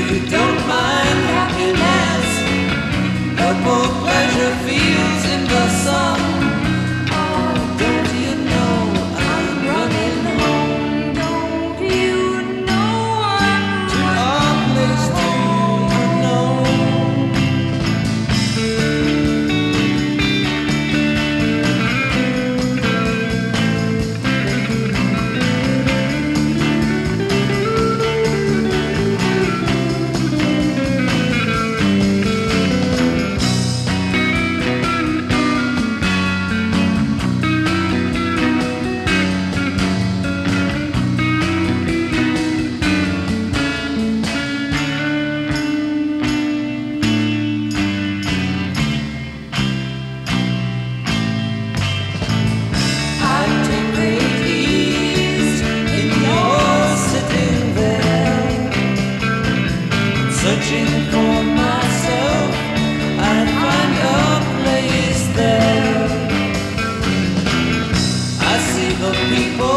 You don't mind happiness, but more pleasure feels in the sun. Oh, don't you know I'm running home? Don't you know I'm to a place too unknown? Searching for myself, I'd find a place there. I see the people